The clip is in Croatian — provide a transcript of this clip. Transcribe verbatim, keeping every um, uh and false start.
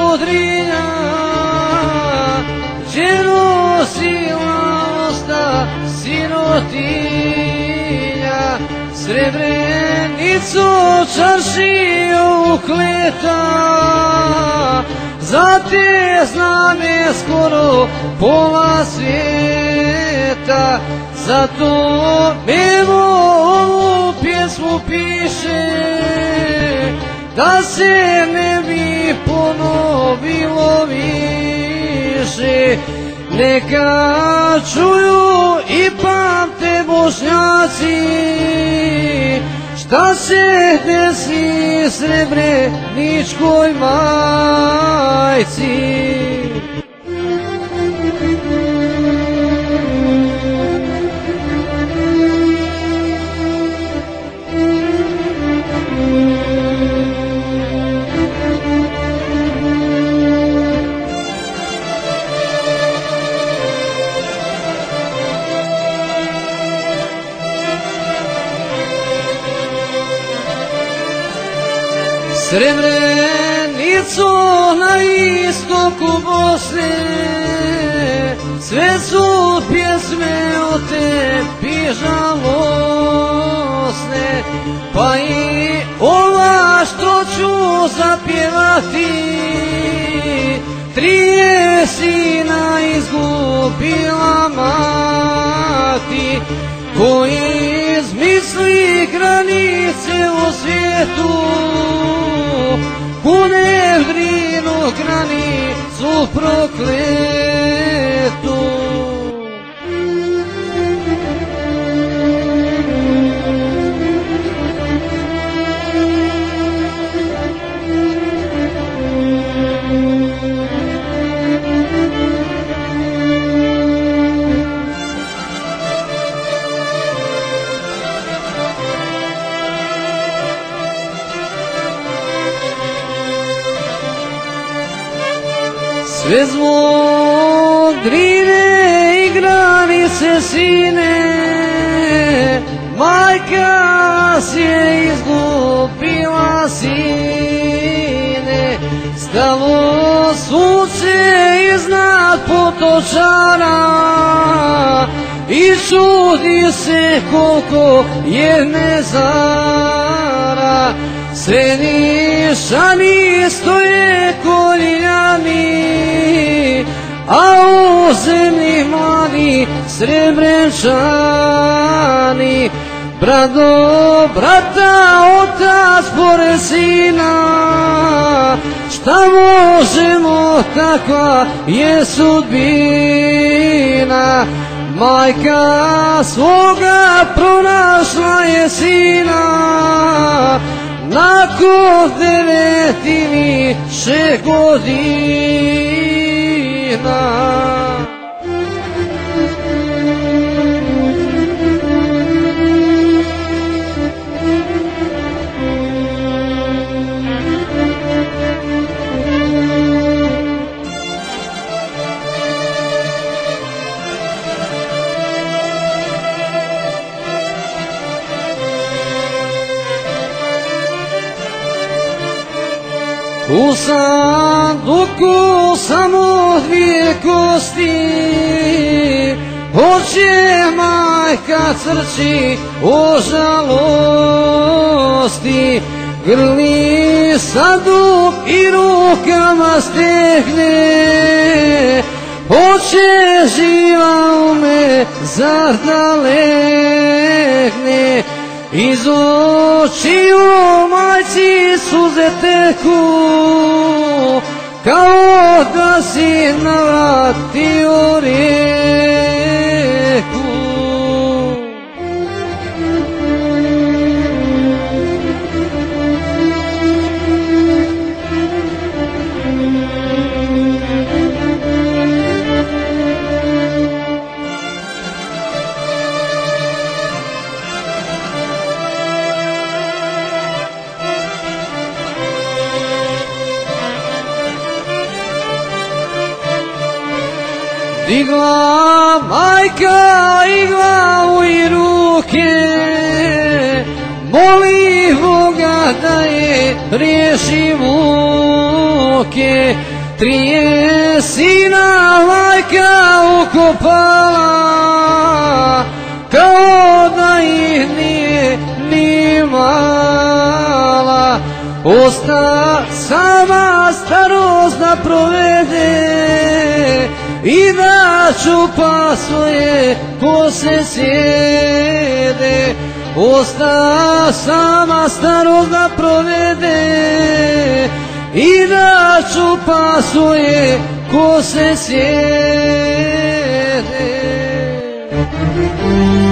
Drinja, gdje nosila usta sirotinja, Srebrenicu čaršiju ukleta, za te znane skoro pola svijeta, zato mimo ovu pjesmu piše, da se ne bi ponovilo više. Neka čuju i pamte Bošnjaci, šta se desi Srebreničkoj majci. Srebrenicu na istoku Bosne, sve su pjesme o tebi žalosne, pa i ova što ću zapjevati, tri je sina izgubila mati, koji izmisli granice u svijetu, kune Drinu granicu prokletu. Sve zbog Drine i granice sine, majka si je izgubila sine, stalo sunce iznad potočara i čudi se koliko je mezara. Središani stoje koljeljani, a u zemlji mladi Srebrenčani. Brat do brata, otac pored sina, šta možemo, takva je sudbina. Majka svoga pronašla je sina, nakon devet ili šest godina. U sanduku samo dvije kosti, hoće majka crči o žalosti, grli sanduk i rukama stekne, hoće živa ume, zar da legne. Iz očiju majci suze teku, kao da si navratio rijeku. Digla majka i glavu i ruke, moli Boga da je riješi muke. tri je sina majka ukopala, kao da ih nije ni mala. Osta sama starost da provede i da čupa svoje kose sjede. Osta sama starost da provede i da čupa svoje kose sjede.